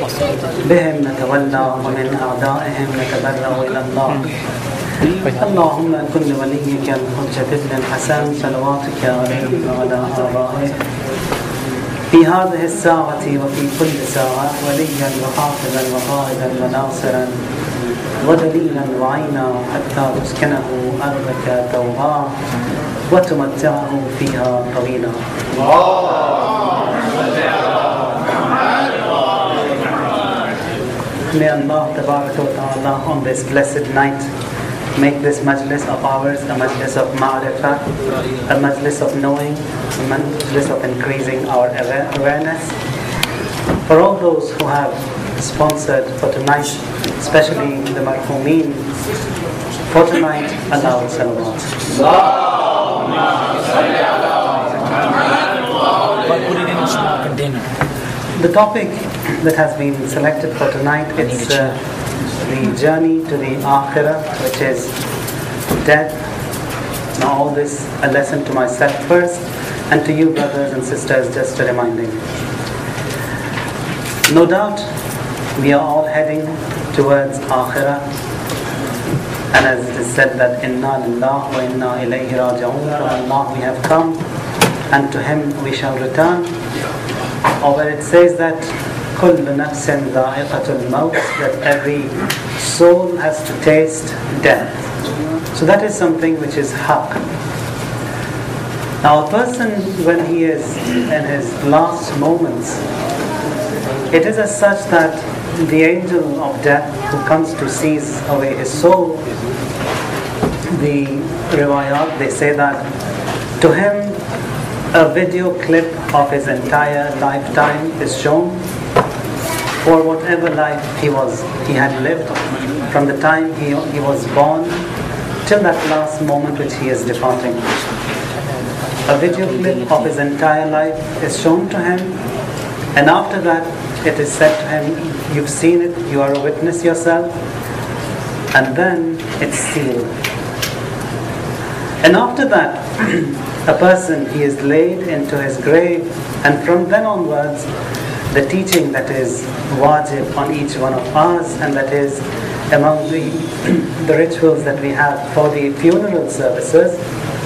بهم نتولى ومن أعدائهم نتبرأ إلى الله. اللهم كن لوليك الحجة ابن الحسن صلواتك عليه وعلى آبائه في هذه الساعة وفي كل ساعة وليا وحافظا وقائدا وناصرا ودليلا وعينا حتى تسكنه أرضك توعا وتمتعه فيها طويلا. May Allah Ta'ala on this blessed night make this majlis of ours a majlis of ma'rifah, a majlis of knowing, a majlis of increasing our awareness. For all those who have sponsored for tonight, especially the marhumeen, for tonight, Allahu salawat. The topic that has been selected for tonight is the journey to the Akhirah, which is death. Now all this a lesson to myself first, and to you brothers and sisters, just a reminding. No doubt we are all heading towards Akhirah, and as it is said that Inna Lillahi wa Inna Ilayhi Raji'un, from Allah we have come and to Him we shall return. Or where it says that كُلُّ نَفْسٍ ذَائِقَةُ الْمَوْتِ, that every soul has to taste death. So that is something which is haqq. Now a person, when he is in his last moments, it is as such that the angel of death who comes to seize away his soul, the riwayat, they say that to him a video clip of his entire lifetime is shown, for whatever life he had lived, from the time he was born till that last moment which he is departing. A video clip of his entire life is shown to him, and after that it is said to him, you've seen it, you are a witness yourself, and then it's sealed. And after that, a person, he is laid into his grave, and from then onwards, the teaching that is wajib on each one of us, and that is among the rituals that we have for the funeral services,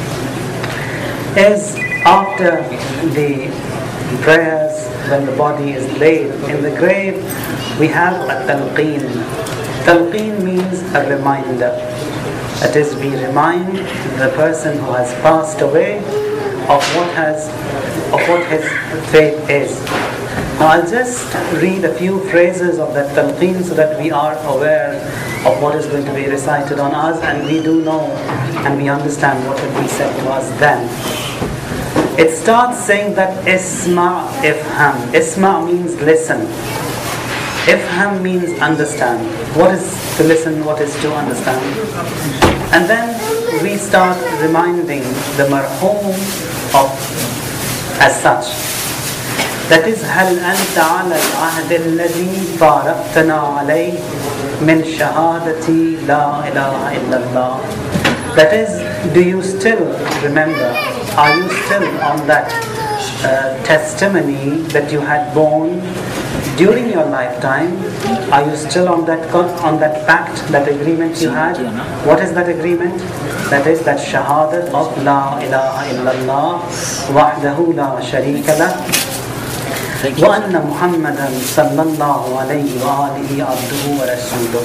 is after the prayers, when the body is laid in the grave, we have a talqeen. Talqeen means a reminder. That is, we remind the person who has passed away of what his fate is. Now I'll just read a few phrases of that talqeen so that we are aware of what is going to be recited on us, and we do know and we understand what will be said to us then. It starts saying that Isma' ifham. Isma' means listen. Ifham means understand. What is to listen, what is to understand? And then we start reminding the marhum of as such. That is, هل أنت على العهد الذي فارقتنا عليه من شهادتي لا إله إلا الله. That is, do you still remember? Are you still on that testimony that you had borne during your lifetime? Are you still on that pact, that agreement you had? What is that agreement? That is that shahadat of La ilaha illallah wahdahu la sharika lah wa anna Muhammadan sallallahu alayhi wa alihi abduhu wa rasuluh.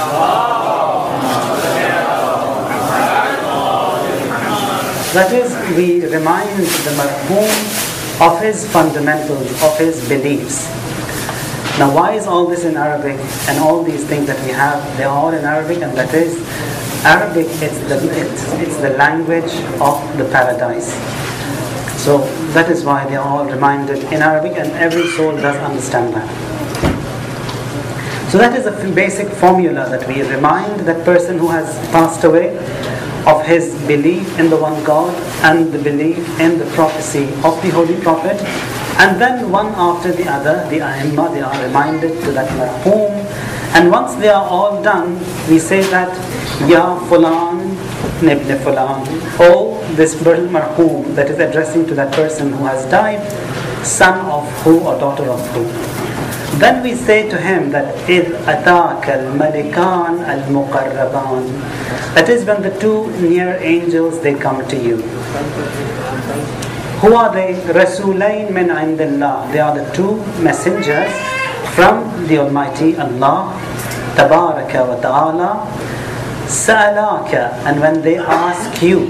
That is, we remind the marhum of his fundamentals, of his beliefs. Now, why is all this in Arabic? And all these things that we have, they are all in Arabic, and that is, Arabic, it's the language of the paradise. So that is why they are all reminded in Arabic, and every soul does understand that. So that is a basic formula, that we remind that person who has passed away of his belief in the one God and the belief in the prophecy of the Holy Prophet. And then one after the other, the A'immah, they are reminded to that marhum. And once they are all done, we say that, Ya Fulan Ibn Fulan, oh, this marhum, that is addressing to that person who has died, son of who or daughter of who. Then we say to him that إِذْ أَتَاكَ الْمَلِكَانِ الْمُقَرَّبَانِ. That is when the two near angels, they come to you. Who are they? رَسُولَيْن مِنْ عِنْدِ اللَّهِ. They are the two messengers from the Almighty Allah, Tabaraka wa Ta'ala. سَأَلَاكَ. And when they ask you,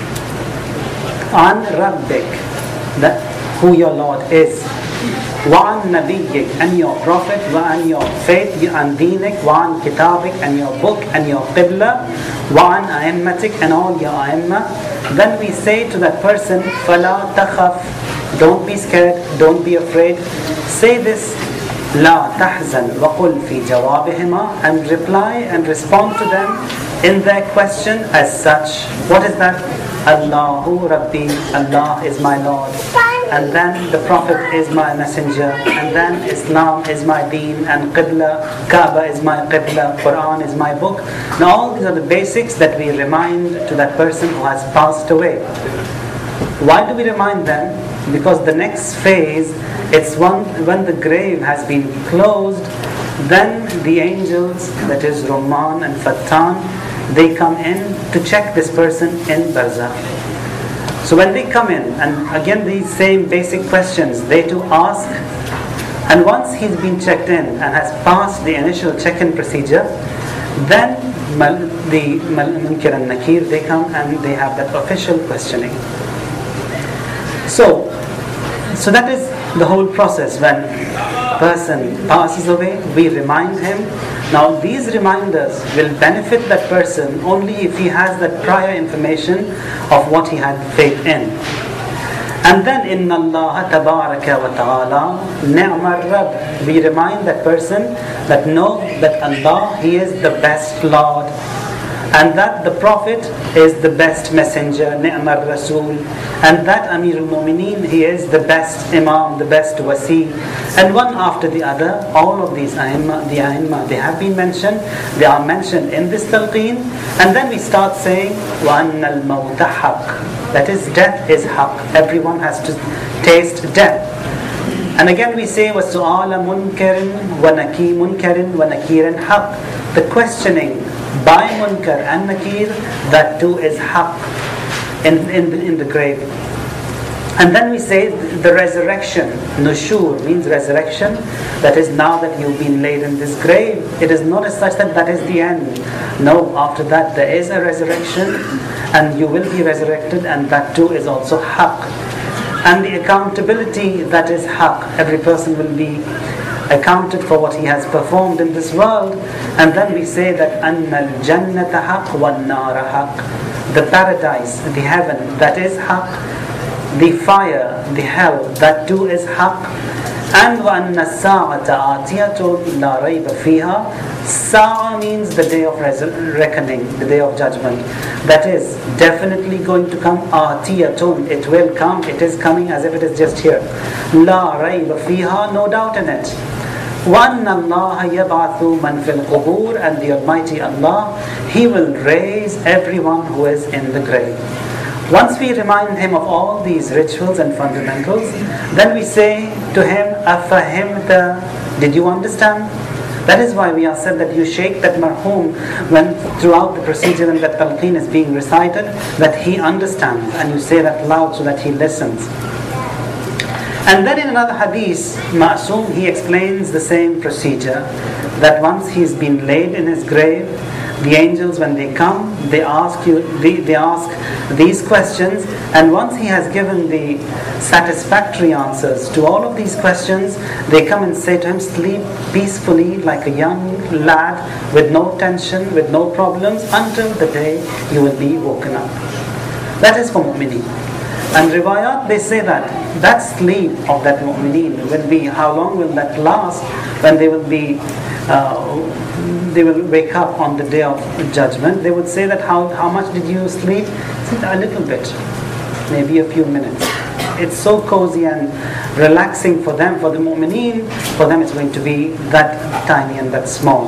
عَنْ رَبِّكَ, that who your Lord is, وَعَنْ نَبِيِّكَ, and your Prophet, وَعَنْ your faith, and دِينِك, وَعَنْ كِتَابِك, and your book, and your qibla, وَعَنْ أَئِمَّتِك, and all your أئمة. Then we say to that person, فَلَا تَخَفْ, don't be scared, don't be afraid. Say this, لَا تَحْزَنْ وَقُلْ فِي جَوَابِهِمَا, and reply and respond to them in their question as such. What is that? Allahu Rabbi, Allah is my Lord. And then the Prophet is my messenger. And then Islam is my deen. And Qibla, Kaaba is my Qibla, Quran is my book. Now all these are the basics that we remind to that person who has passed away. Why do we remind them? Because the next phase, it's when the grave has been closed, then the angels, that is Rumman and Fattan, they come in to check this person in Barzakh. So when they come in, and again these same basic questions, they too ask, and once he's been checked in and has passed the initial check-in procedure, then the Munkar and Nakir, they come and they have that official questioning. So that is the whole process. When a person passes away, we remind him. Now these reminders will benefit that person only if he has that prior information of what he had faith in. And then Inna Allah Tabaraka wa Ta'ala Ni'mar Rabb. We remind that person that know that Allah, He is the best Lord, and that the Prophet is the best messenger, Ni'mar Rasul, and that Amir al-Mu'mineen, he is the best Imam, the best Wasi. And one after the other, all of these A'imma, they have been mentioned, they are mentioned in this talqeen. And then we start saying, وَأَنَّ الْمَوْتَ حَقٌّ, that is, death is haqq. Everyone has to taste death. And again we say, وَسُؤَالَ مُنْكَرٍ وَنَكِيرٍ حَقٌّ. The questioning by Munkar and Nakir, that too is haqq in the grave. And then we say the resurrection, nushur means resurrection, that is, now that you've been laid in this grave, it is not as such that is the end. No, after that there is a resurrection, and you will be resurrected, and that too is also haqq. And the accountability, that is haqq. Every person will be accounted for what he has performed in this world. And then we say that أَنَّ الْجَنَّةَ حَقٌّ وَالنَّارَ حَقٌّ. The paradise, the heaven, that is haqq. The fire, the hell, that too is haqq. And وَأَنَّ السَّاعَةَ آتِيَةٌ لَا رَيْبَ فِيهَا. Sa'a means the day of reckoning, the day of judgment. That is definitely going to come. Atiyatun, it will come, it is coming as if it is just here. La rayba fiha, no doubt in it. وَأَنَّ اللَّهَ يَبْعَثُ مَنْ فِي الْقُبُورِ. And the Almighty Allah, He will raise everyone who is in the grave. Once we remind him of all these rituals and fundamentals, then we say to him, أَفَهِمْتَ, did you understand? That is why we are said that you shake that marhum when throughout the procedure and that talqeen is being recited, that he understands, and you say that loud so that he listens. And then in another hadith, Ma'soom, he explains the same procedure, that once he's been laid in his grave, the angels, when they come, they ask these questions, and once he has given the satisfactory answers to all of these questions, they come and say to him, sleep peacefully like a young lad, with no tension, with no problems, until the day you will be woken up. That is for mu'mineen. And riwayat, they say that sleep of that mu'mineen will be, how long will that last? When they will be they will wake up on the day of judgment, they would say that how much did you sleep? A little bit, maybe a few minutes. It's so cozy and relaxing for them, for the mu'mineen. For them it's going to be that tiny and that small.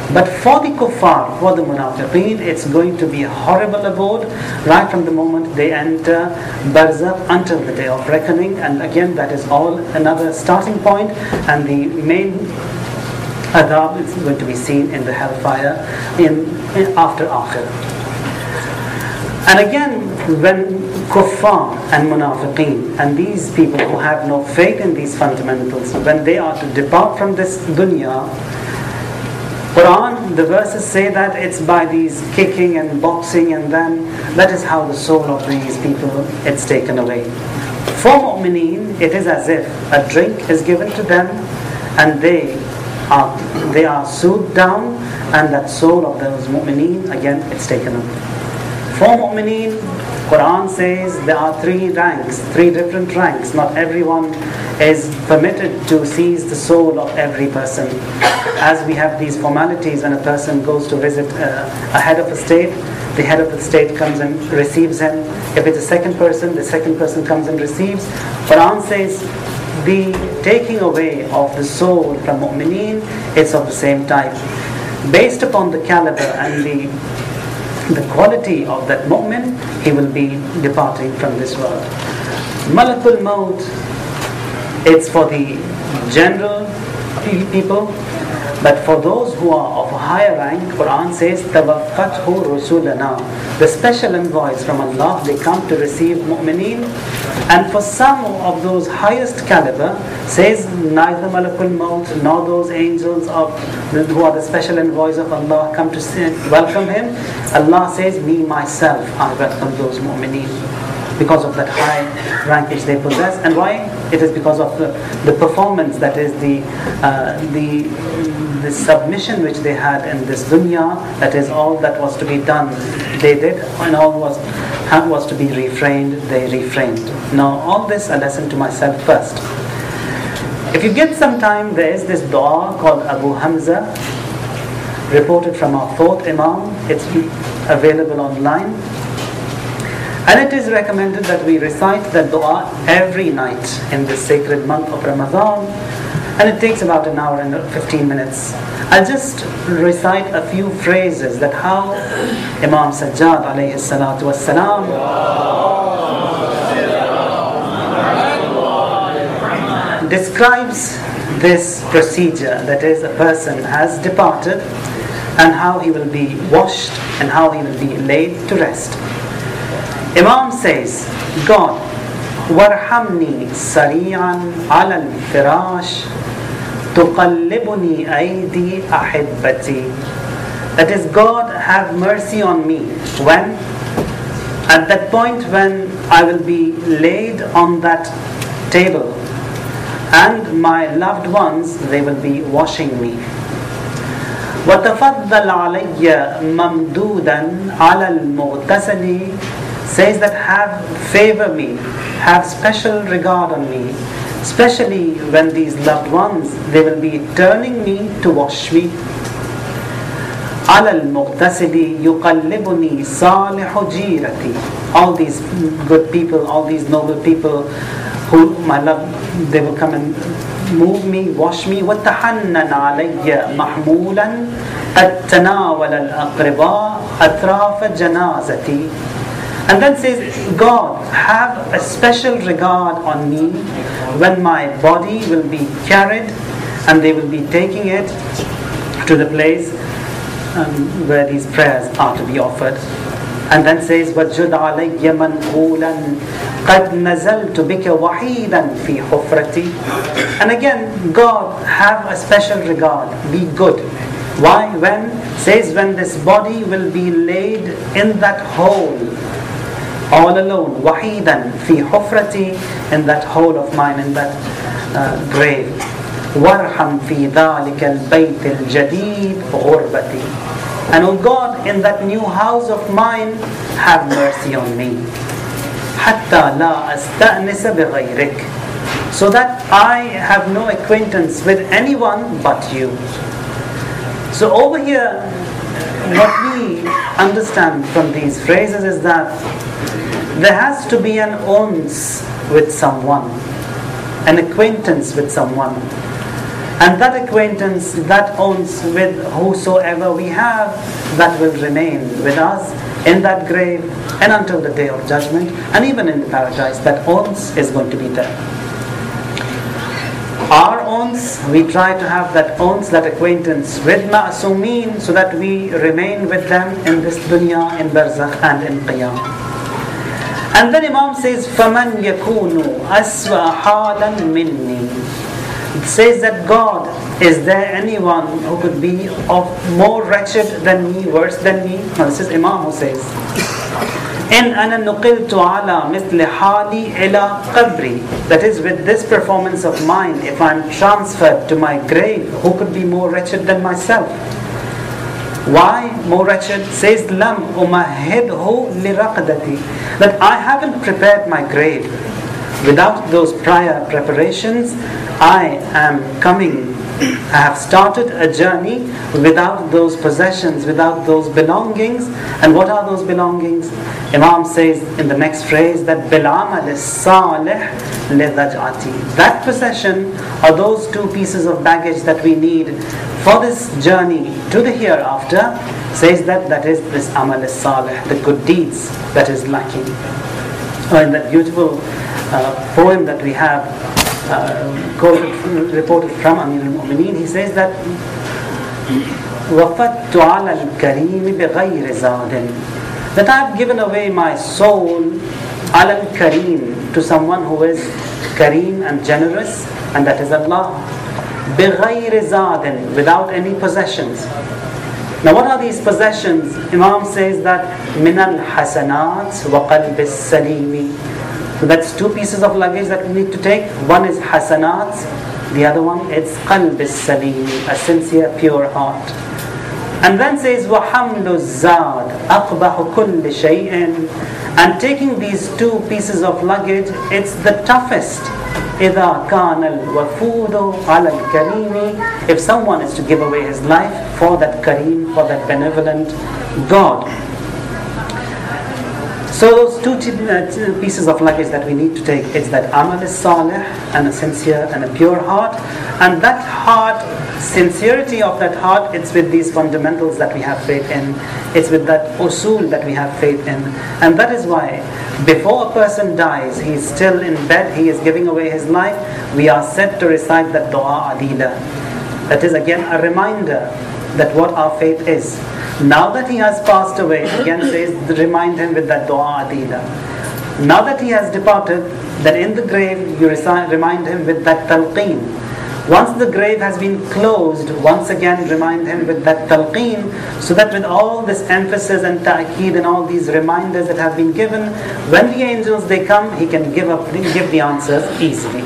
But for the kuffar, for the munafiqeen, it's going to be a horrible abode right from the moment they enter barzakh until the day of reckoning. And again, that is all another starting point, and the main adab is going to be seen in the hellfire in after akhirah. And again, when kuffar and munafiqeen and these people who have no faith in these fundamentals, when they are to depart from this dunya, Quran, the verses say that it's by these kicking and boxing, and then that is how the soul of these people it's taken away. For mu'mineen, it is as if a drink is given to them and they are soothed down, and that soul of those mu'mineen, again, it's taken away. For mu'mineen, Quran says there are three ranks, three different ranks. Not everyone is permitted to seize the soul of every person. As we have these formalities when a person goes to visit a head of a state, the head of the state comes and receives him. If it's a second person, the second person comes and receives. Quran says the taking away of the soul from mu'mineen, it's of the same type. Based upon the caliber and the quality of that mu'min, he will be departing from this world. Malakul Maut, it's for the general people, but for those who are of a higher rank, Quran says, Tawaffathu Rusulana, the special envoys from Allah, they come to receive mu'mineen. And for some of those highest caliber, says neither Malakul Maut nor those angels who are the special envoys of Allah come to welcome him. Allah says, me myself, I welcome those mu'mineen, because of that high rank which they possess. And why? It is because of the performance, that is the submission which they had in this dunya, that is all that was to be done, they did, and all was to be refrained, they refrained. Now all this a lesson to myself first. If you get some time, there is this dua called Abu Hamza, reported from our fourth Imam. It's available online. And it is recommended that we recite that dua every night in this sacred month of Ramadan. And it takes about an hour and 15 minutes. I'll just recite a few phrases that how Imam Sajjad alayhi salatu wassalam describes this procedure, that is, a person has departed and how he will be washed and how he will be laid to rest. Imam says, God, warhamni sari'an ala al-firash tuqallibuni aydi ahibbati. That is, God, have mercy on me when, at that point when I will be laid on that table and my loved ones, they will be washing me. وَتَفَضَّلْ عَلَيَّ مَمْدُودًا عَلَى الْمُغْتَسَلِ, says that have favor me, have special regard on me, especially when these loved ones, they will be turning me to wash me. عَلَى الْمُغْتَسِلِ يُقَلِّبُنِي صَالِحُ جِيرَتِي. All these good people, all these noble people who my love, they will come and move me, wash me. وَتَحَنَّنَ عَلَيَّ مَحْمُولًا قَدْ تَنَاوَلَ الْأَقْرِبَاءَ أَطْرَافَ جَنَازَتِي. And then says, God, have a special regard on me when my body will be carried and they will be taking it to the place where these prayers are to be offered. And then says, وَجُدْ عَلَيَّ مَنْقُولًا قَدْ نَزَلْتُ بِكَ وَحِيدًا فِي حُفْرَتِي. And again, God, have a special regard, be good. Why? When? Says, when this body will be laid in that hole, all alone, wahidan fi hufrati, in that hole of mine, in that grave. Warham fi dhalika al-bayt al-jadid ghurbati. And oh God, in that new house of mine, have mercy on me. Hatta la asta'nisa bighayrik, so that I have no acquaintance with anyone but you. So over here, what we understand from these phrases is that there has to be an uns with someone, an acquaintance with someone. And that acquaintance, that owns with whosoever we have, that will remain with us in that grave and until the day of judgment, and even in the paradise. That owns is going to be there. Our owns, we try to have that owns, that acquaintance with ma'asumeen, so that we remain with them in this dunya, in barzakh and in qiyam. And then Imam says, فَمَنْ يَكُونُ أَسْوَأَ حَالًا مِنِّي. It says that God, is there anyone who could be of more wretched than me, worse than me? Now this is Imam who says, إن أنا نقلت على مثل حالي إلى قبري. That is, with this performance of mine, if I'm transferred to my grave, who could be more wretched than myself? Why more wretched? Says لم أمهده لرقدتي. That I haven't prepared my grave. Without those prior preparations, I am coming, I have started a journey without those possessions, without those belongings. And what are those belongings? Imam says in the next phrase that بِالْعَمَلِ الصَّالِحِ لِذَجْعَتِي. That possession are those two pieces of baggage that we need for this journey to the hereafter. Says that is this amal as-salih, the good deeds that is lacking. In that beautiful poem that we have reported from Amir al-Mu'mineen, he says that وَفَدْتُ عَلَى الْكَرِيمِ بِغَيْرِ زَادٍ. That I have given away my soul عَلَى الْكَرِيمِ, to someone who is kareem and generous, and that is Allah. بِغَيْرِ زَادٍ, without any possessions. Now what are these possessions? Imam says that مِنَ الْحَسَنَاتِ وَقَلْبِ السَّلِيمِ. So that's two pieces of luggage that we need to take. One is hasanat, the other one is qalb as-salim, a sincere, pure heart. And then says وَحَمْلُ الزَّادِ أَقْبَحُ كُلِّ شَيْءٍ. And taking these two pieces of luggage, it's the toughest. إِذَا كَانَ الْوَفُودُ عَلَى الْكَرِيمِ. If someone is to give away his life for that kareem, for that benevolent God. So those two pieces of luggage that we need to take, it's that amal as-salih, and a sincere and a pure heart. And that heart, sincerity of that heart, it's with these fundamentals that we have faith in. It's with that usul that we have faith in. And that is why before a person dies, he is still in bed, he is giving away his life, we are said to recite that dua adila. That is again a reminder that what our faith is. Now that he has passed away, again says, remind him with that dua adila. Now that he has departed, then in the grave you remind him with that talqeen. Once the grave has been closed, once again remind him with that talqeen, so that with all this emphasis and ta'keed and all these reminders that have been given, when the angels they come, he can give the answers easily.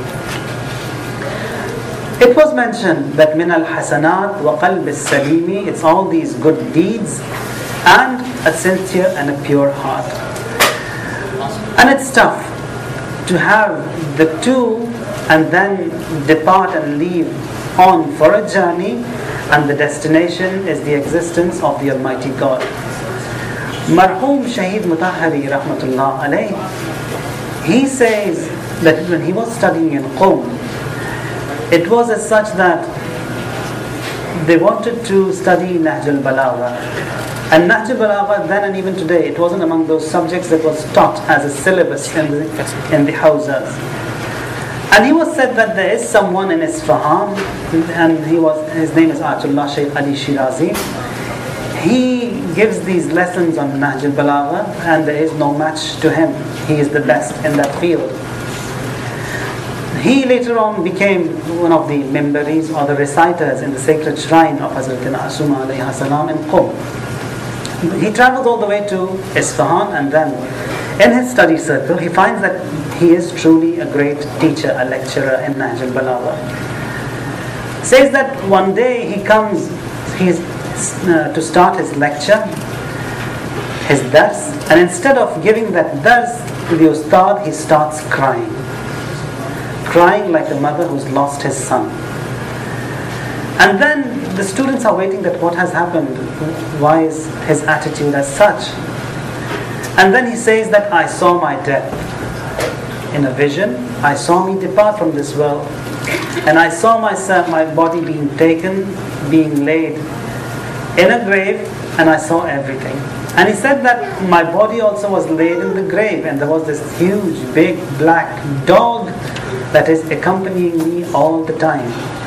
It was mentioned that min al-hasanat wa qalb as-salimi, it's all these good deeds and a sincere and a pure heart. And it's tough to have the two and then depart and leave on for a journey, and the destination is the existence of the Almighty God. Marhum Shaheed Mutahhari rahmatullah alayh, he says that when he was studying in Qom, it was as such that they wanted to study Nahj al-Balagha. And Nahj al-Balagha then and even today, it wasn't among those subjects that was taught as a syllabus in the houses. And he was said that there is someone in Isfahan, and his name is Ayatollah Shaykh Ali Shirazi. He gives these lessons on Nahj al-Balagha, and there is no match to him. He is the best in that field. He later on became one of the mimbaris or the reciters in the sacred shrine of Hazrat Ma'asuma alayhi salam in Qom. He travels all the way to Isfahan, and then in his study circle he finds that he is truly a great teacher, a lecturer in Nahj al-Balagha. Says that one day he comes to start his lecture, his dars, and instead of giving that dars to the ustad, he starts crying like a mother who's lost his son. And then the students are waiting that what has happened, why is his attitude as such? And then he says that I saw my death in a vision, I saw me depart from this world. and I saw myself, my body being taken, being laid in a grave, and I saw everything. And he said that my body also was laid in the grave, and there was this huge, big, black dog that is accompanying me all the time.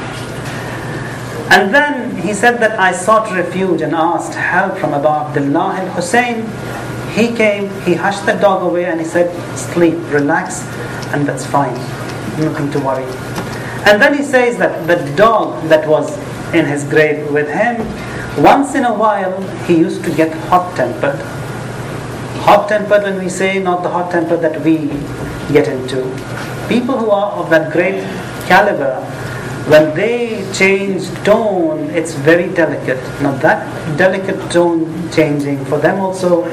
And then he said that I sought refuge and asked help from Abu Abdullah al-Hussein. He came, he hushed the dog away, and he said, sleep, relax, and that's fine, nothing to worry. And then he says that the dog that was in his grave with him, once in a while he used to get hot-tempered. Hot-tempered, when we say, not the hot temper that we get into. People who are of that great caliber, when they change tone, it's very delicate. Now that delicate tone changing for them also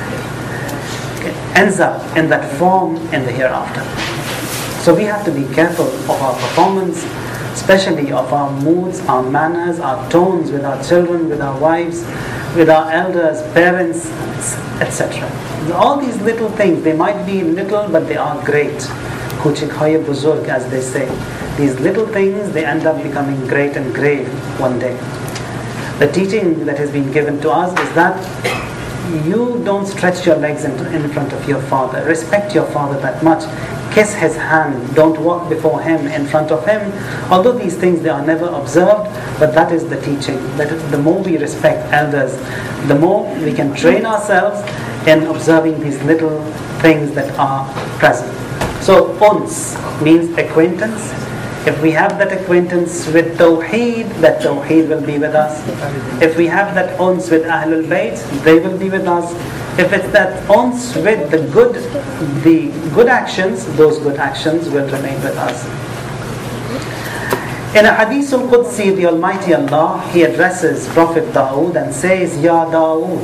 ends up in that form in the hereafter. So we have to be careful of our performance, especially of our moods, our manners, our tones with our children, with our wives, with our elders, parents, etc. All these little things, they might be little, but they are great. Kuchik hoye buzurg, as they say. These little things, they end up becoming great and grave one day. The teaching that has been given to us is that you don't stretch your legs in front of your father. Respect your father that much. Kiss his hand. Don't walk before him, in front of him. Although these things, they are never observed, but that is the teaching. That is, the more we respect elders, the more we can train ourselves in observing these little things that are present. So, uns means acquaintance. If we have that acquaintance with Tawheed, that Tawheed will be with us. If we have that uns with Ahlul Bayt, they will be with us. If it's that uns with the good actions, those good actions will remain with us. In a Hadith al-Qudsi, the Almighty Allah, He addresses Prophet Dawood and says, Ya Dawood,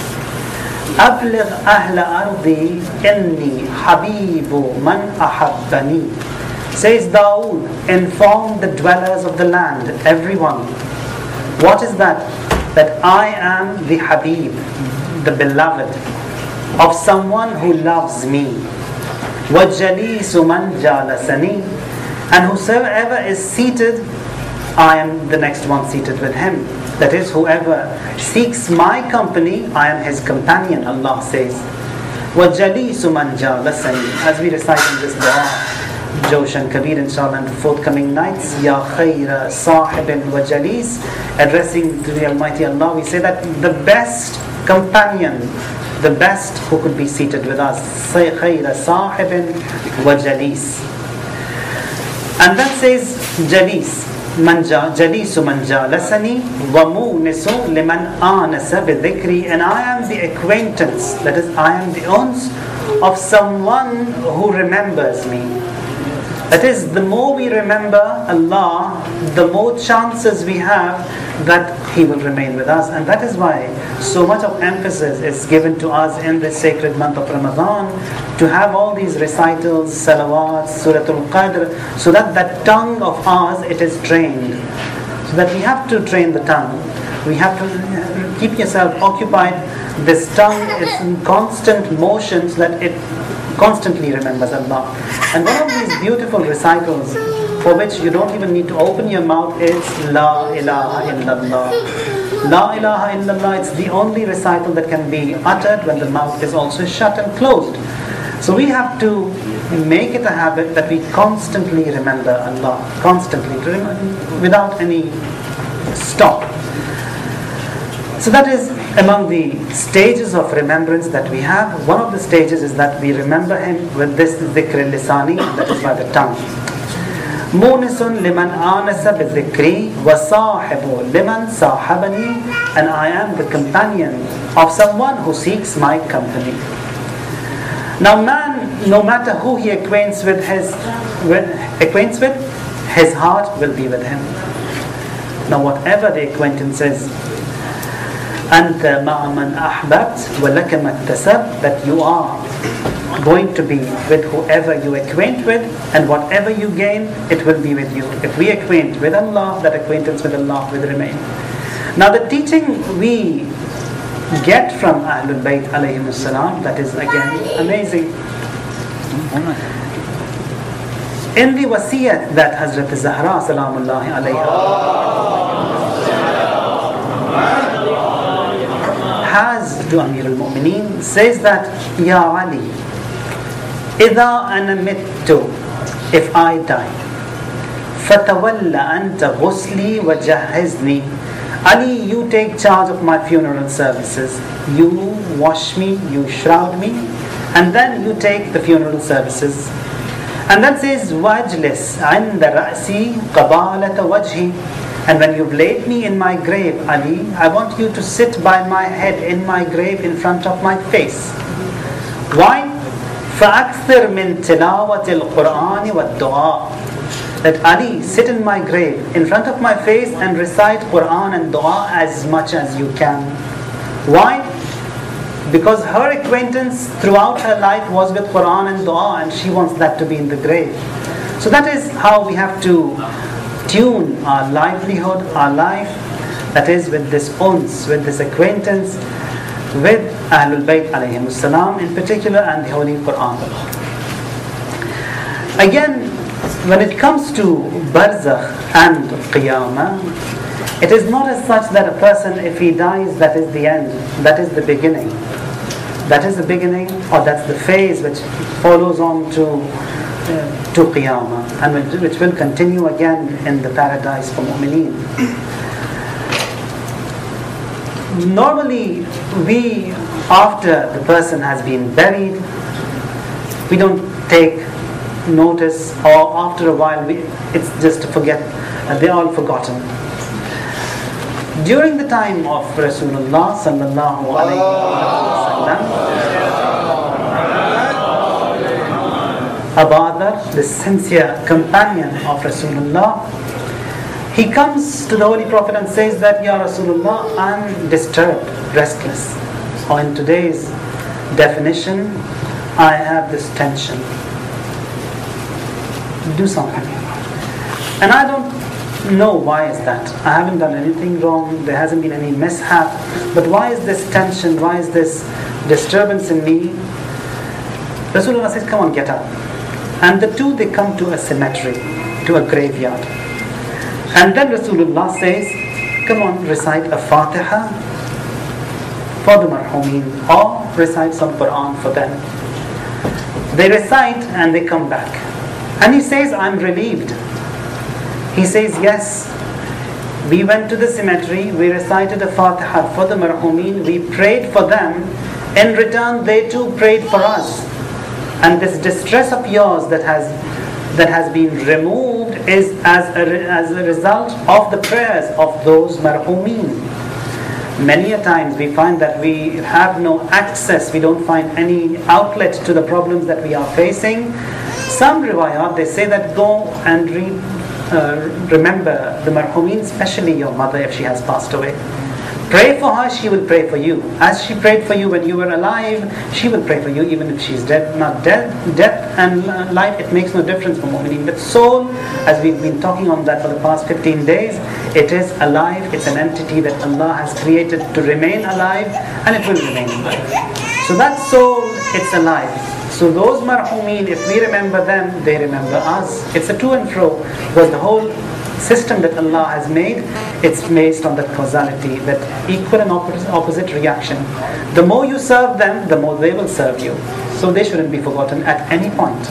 أبلغ أهل أرضي إني حبيب من أحبني. Says Dawood, inform the dwellers of the land, everyone. What is that? That I am the Habib, the beloved of someone who loves me. وَجَلِيسُ مَنْ جَالَسَنِي. And whosoever is seated, I am the next one seated with him. That is, whoever seeks my company, I am his companion, Allah says. وَجَلِيسُ مَنْ جَالَسَنِي. As we recite in this dua, Joshan Kabir, inshallah, in the forthcoming nights, Ya khayra sahibin wa jalis, addressing to the Almighty Allah, we say that the best companion, the best who could be seated with us, say khayra sahibin wa jalis. And that says jalis, jalisu man jalasani wa munisu liman anasa bidhikri. And I am the acquaintance, that is, I am the uns of someone who remembers me. That is, the more we remember Allah, the more chances we have that He will remain with us. And that is why so much of emphasis is given to us in this sacred month of Ramadan, to have all these recitals, salawats, Suratul Qadr, so that that tongue of ours, it is trained. So that we have to train the tongue. We have to keep yourself occupied. This tongue is in constant motion so that it constantly remembers Allah. And one of these beautiful recitals, for which you don't even need to open your mouth, is La ilaha illallah. La ilaha illallah, it's the only recital that can be uttered when the mouth is also shut and closed. So we have to make it a habit that we constantly remember Allah, constantly, without any stop. So that is among the stages of remembrance that we have. One of the stages is that we remember Him with this dhikr lisani, that is by the tongue. Munisun liman anasa bidhikri wa sahibu liman sahabani. And I am the companion of someone who seeks my company. Now man, no matter who he acquaints with, his heart will be with him. Now whatever the acquaintance is, أنت مع من أحببت ولك ما اكتسبت, that you are going to be with whoever you acquaint with, and whatever you gain, it will be with you. If we acquaint with Allah, that acquaintance with Allah will remain. Now the teaching we get from Ahlul Bayt alayhim as-salam, that is again amazing. in the wasiyat that Hazrat Zahra salamullahi alayha has to Amir al-Mu'mineen, says that, Ya Ali, إِذَا أَنَا مِتُّ, if I die, فَتَوَلَّ أَنْتَ غُسْلِي وَجَهِّزْنِي, Ali, you take charge of my funeral services. You wash me, you shroud me, and then you take the funeral services. And then says, وَاجْلِسْ عِنْدَ رَأْسِي قَبَالَةَ وَجْهِي, and when you've laid me in my grave, Ali, I want you to sit by my head in my grave in front of my face. Why? فَأَكْثِرْ مِنْ تِلَاوَةِ الْقُرْآنِ وَالدُّعَاءِ, that Ali, sit in my grave in front of my face and recite Quran and Dua as much as you can. Why? Because her acquaintance throughout her life was with Quran and Dua, and she wants that to be in the grave. So that is how we have to tune our livelihood, our life, that is with this uns, with this acquaintance with Ahlul Bayt alayhimus salam in particular, and the Holy Quran. Again, when it comes to Barzakh and Qiyamah, it is not as such that a person, if he dies, that is the end, that is the beginning. That is the beginning, or that's the phase which follows on to Qiyamah, and which will continue again in the paradise for Mu'mineen. Normally, we, after the person has been buried, we don't take notice, or after a while it's just to forget, they're all forgotten. During the time of Rasulullah sallallahu alayhi wa sallam, Abu Dharr, the sincere companion of Rasulullah, he comes to the Holy Prophet and says that, Ya Rasulullah, I'm disturbed, restless, or in today's definition, I have this tension. Do something. And I don't know why is that. I haven't done anything wrong, there hasn't been any mishap, but why is this tension, why is this disturbance in me? Rasulullah says, come on, get up. And the two, they come to a cemetery, to a graveyard. And then Rasulullah says, come on, recite a Fatiha for the marhumeen, or recite some Quran for them. They recite and they come back. And he says, I'm relieved. He says, yes, we went to the cemetery, we recited a Fatiha for the marhumeen, we prayed for them, in return they too prayed for us. And this distress of yours that has been removed is as a result of the prayers of those marhumeen. Many a times we find that we have no access, we don't find any outlet to the problems that we are facing. Some riwayat, they say that go and remember the marhumeen, especially your mother if she has passed away. Pray for her, she will pray for you. As she prayed for you when you were alive, she will pray for you even if she is dead. Not dead, death and life, it makes no difference for mu'mineen. But soul, as we've been talking on that for the past 15 days, it is alive, it's an entity that Allah has created to remain alive, and it will remain alive. So that soul, it's alive. So those marhumeen, if we remember them, they remember us. It's a to and fro, because the whole system that Allah has made, it's based on that causality, that equal and opposite reaction. The more you serve them, the more they will serve you. So they shouldn't be forgotten at any point.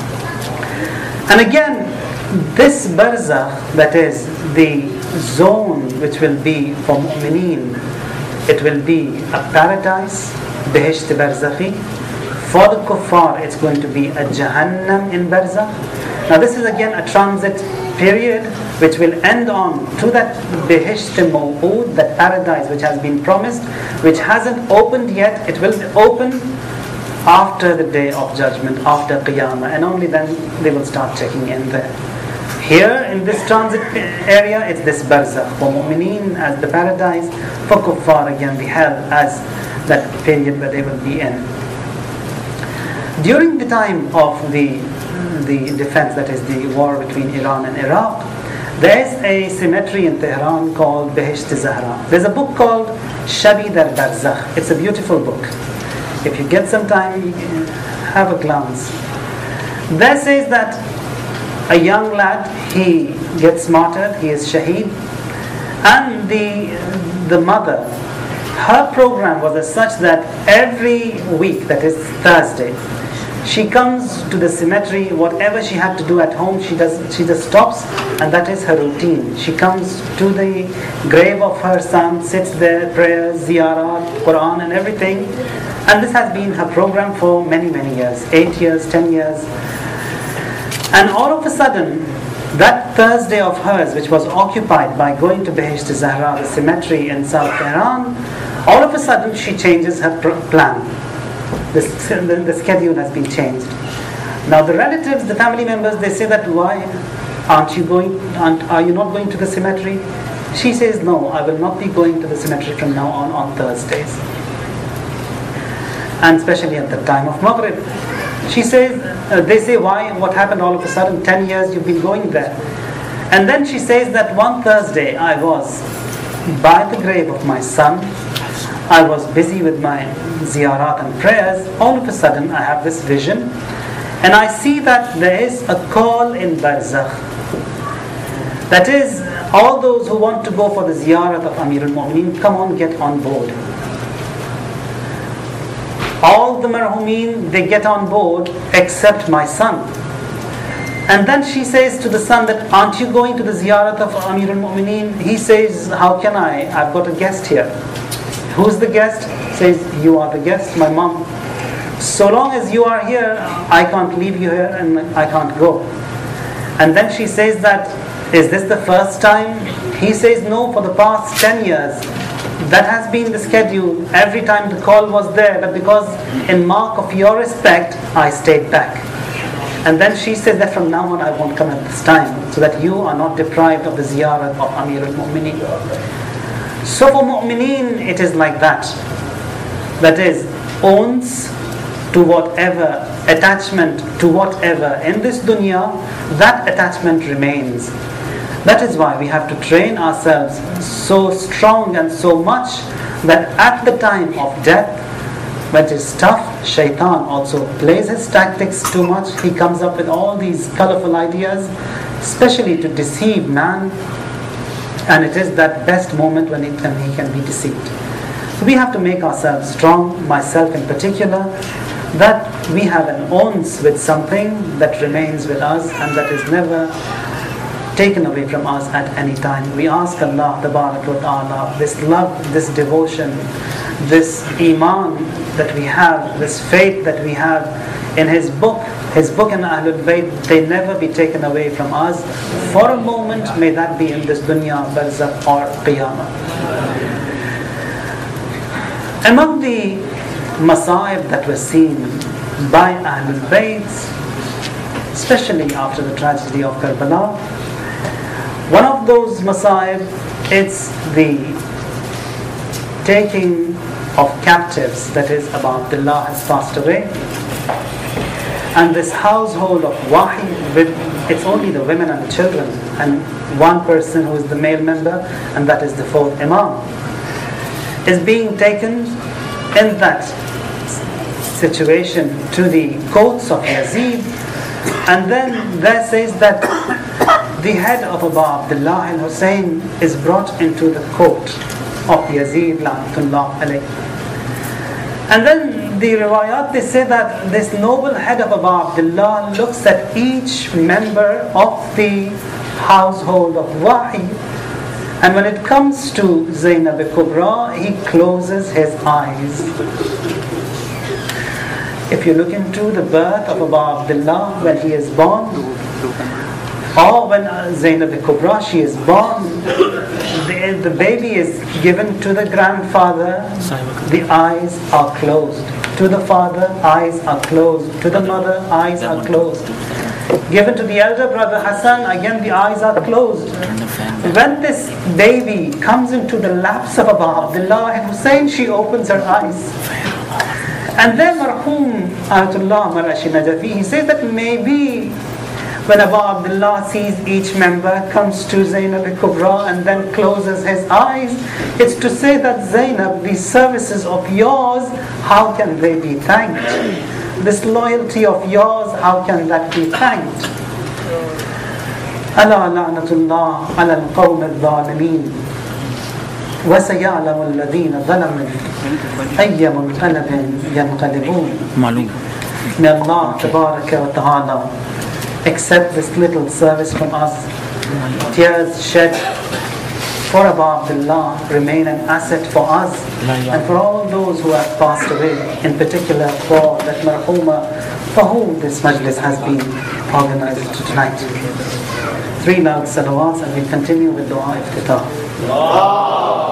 And again, this barzakh, that is the zone which will be for mu'mineen, it will be a paradise, Bihisht Barzakhi. For the kuffar, it's going to be a Jahannam in Barzakh. Now this is again a transit period which will end on to that Bihisht Maw'ud, that paradise which has been promised, which hasn't opened yet. It will open after the day of judgment, after Qiyamah, and only then they will start checking in there. Here in this transit area, it's this Barzakh. For mu'mineen as the paradise, for kuffar again the hell as that period where they will be in. During the time of the defense, that is the war between Iran and Iraq, there is a cemetery in Tehran called Bihisht Zahra. There's a book called Shabid al-Barzakh. It's a beautiful book. If you get some time, have a glance. There says that a young lad, he gets martyred, he is shaheed. And the mother, her program was as such that every week, that is Thursday, she comes to the cemetery. Whatever she had to do at home, she just stops, and that is her routine. She comes to the grave of her son, sits there, prayers, ziyarat, Quran and everything. And this has been her program for many, many years, 8 years, 10 years. And all of a sudden, that Thursday of hers, which was occupied by going to Behesht Zahra, the cemetery in South Tehran, all of a sudden she changes her plan. The schedule has been changed. Now the relatives, the family members, they say that, why are you not going to the cemetery? She says, no, I will not be going to the cemetery from now on Thursdays. And especially at the time of Maghrib. She says, they say, why? What happened all of a sudden? 10 years you've been going there. And then she says that one Thursday I was by the grave of my son. I was busy with my ziyarat and prayers. All of a sudden I have this vision, and I see that there is a call in Barzakh. That is, all those who want to go for the ziyarat of Amir al-Mu'mineen, come on, get on board. All the marhumeen, they get on board except my son. And then she says to the son that, aren't you going to the ziyarat of Amir al-Mu'mineen? He says, how can I? I've got a guest here. Who's the guest? Says, you are the guest, my mom. So long as you are here, I can't leave you here and I can't go. And then she says that, is this the first time? He says, no, for the past 10 years. That has been the schedule. Every time the call was there, but because in mark of your respect, I stayed back. And then she says that from now on I won't come at this time, so that you are not deprived of the ziyarat of Amir al-Mu'mineen. So for Mu'mineen, it is like that. That is, owns to whatever, attachment to whatever in this dunya, that attachment remains. That is why we have to train ourselves so strong and so much that at the time of death, when it is tough, shaitan also plays his tactics too much. He comes up with all these colorful ideas, especially to deceive man. And it is that best moment when he can be deceived. So we have to make ourselves strong, myself in particular, that we have an ons with something that remains with us and that is never taken away from us at any time. We ask Allah Tabarak wa Ta'ala, this love, this devotion, this iman that we have, this faith that we have in His book and Ahlul Bayt, they never be taken away from us for a moment, may that be in this dunya, barzakh or qiyamah. Among the masa'ib that were seen by Ahlul Bayt, especially after the tragedy of Karbala, one of those masa'ib is the taking of captives. That is, Abu Abdullah has passed away, and this household of Wahi, it's only the women and the children and one person who is the male member, and that is the fourth Imam, is being taken in that situation to the courts of Yazid. And then there says that the head of Abu Abdullah al-Hussein is brought into the court of Yazid La'natullah alayh. And then the riwayat, they say that this noble head of Abu Abdullah looks at each member of the household of Wahi, and when it comes to Zainab al-Kubra, he closes his eyes. If you look into the birth of Abu Abdullah when he is born, or when Zainab al-Kubra, she is born, the baby is given to the grandfather, the eyes are closed. To the father, eyes are closed. To the mother, eyes are closed. Given to the elder brother Hassan, again the eyes are closed. When this baby comes into the laps of Abu Abdullah and Hussein, she opens her eyes. And then Marhum Ayatullah Marashi Najafi, he says that maybe when Abu Abdullah sees each member, comes to Zainab al-Kubra and then closes his eyes, it's to say that Zainab, these services of yours, how can they be thanked? This loyalty of yours, how can that be thanked? ألا لعنة الله على القوم الظالمين وسيعلم الذين ظلموا أي منقلب ينقلبون. May Allah Tabaraka wa Ta'ala accept this little service from us. Tears shed for Abu Abdullah remain an asset for us and for all those who have passed away, in particular for that marhuma for whom this majlis has been organized tonight. 3 loud salawats and we continue with dua iftitah.